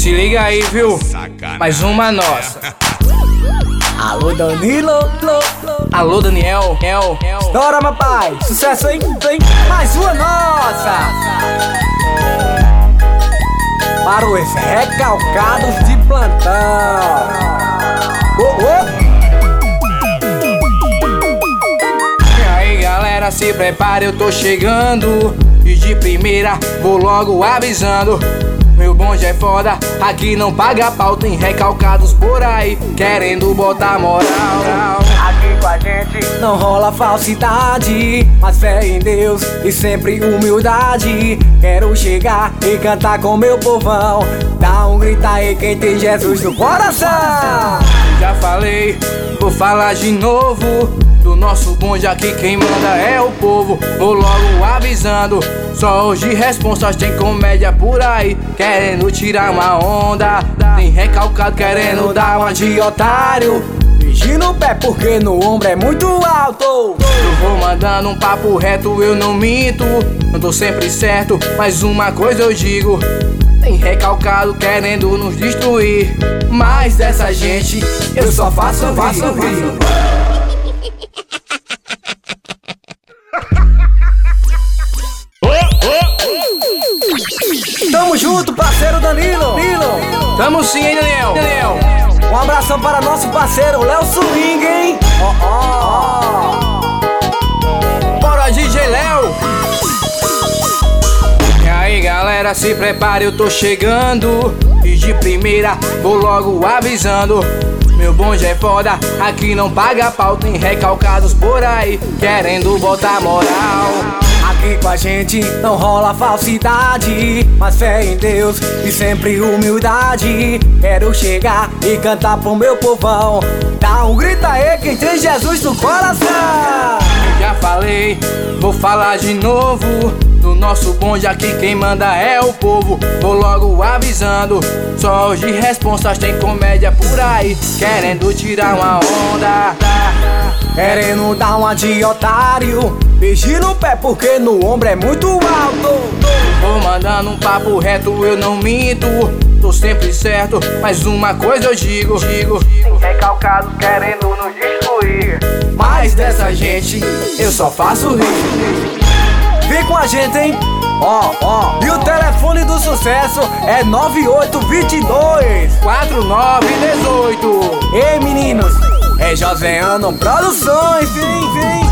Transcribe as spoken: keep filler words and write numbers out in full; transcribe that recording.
Se liga aí, viu? Mais uma nossa. Alô, Danilo. Alô, Daniel. El, El. Estoura, meu pai. Sucesso, hein? hein? Mais uma nossa. Para os recalcados de plantão. Oh, oh. E aí, galera, se prepare, eu tô chegando. E de primeira vou logo avisando. Meu bonde é foda, aqui não paga pau. Tem recalcados por aí, querendo botar moral. Aqui com a gente não rola falsidade, mas fé em Deus e sempre humildade. Quero chegar e cantar com meu povão. Dá um grito aí quem tem Jesus no coração. Já falei, vou falar de novo. Do nosso bonde aqui quem manda é o povo. Vou logo avisando, só hoje responsas tem comédia por aí, querendo tirar uma onda. Tem recalcado querendo dar uma de otário. Vigie no pé porque no ombro é muito alto. Eu vou mandando um papo reto, eu não minto. Não tô sempre certo, mas uma coisa eu digo: tem recalcado querendo nos destruir, mas dessa gente eu só faço rir. Tamo junto, parceiro Danilo. Danilo. Tamo sim, hein, Daniel? Daniel. Um abração para nosso parceiro Léo Swing, hein? Ó, ó, ó. Bora, D J Léo. E aí, galera, se prepare, eu tô chegando. E de primeira vou logo avisando. Meu bonde é foda, aqui não paga pau. Tem recalcados por aí, querendo botar moral. Aqui com a gente não rola falsidade, mas fé em Deus e sempre humildade. Quero chegar e cantar pro meu povão. Dá um grito aí quem tem Jesus no coração. Já falei, vou falar de novo. Do nosso bonde aqui quem manda é o povo. Vou logo avisando, só hoje responsas tem comédia por aí, querendo tirar uma onda. Querendo dar uma de otário. Vigie no pé porque no ombro é muito alto. Vou mandando um papo reto, eu não minto. Tô sempre certo, mas uma coisa eu digo, digo. Tem recalcados querendo nos destruir, mas dessa gente eu só faço rir. Vem com a gente, hein? Ó, ó. E o telefone do sucesso é nove oito dois dois quatro nove um oito. Ei, meninos, é Joséano Produções, vem, vem.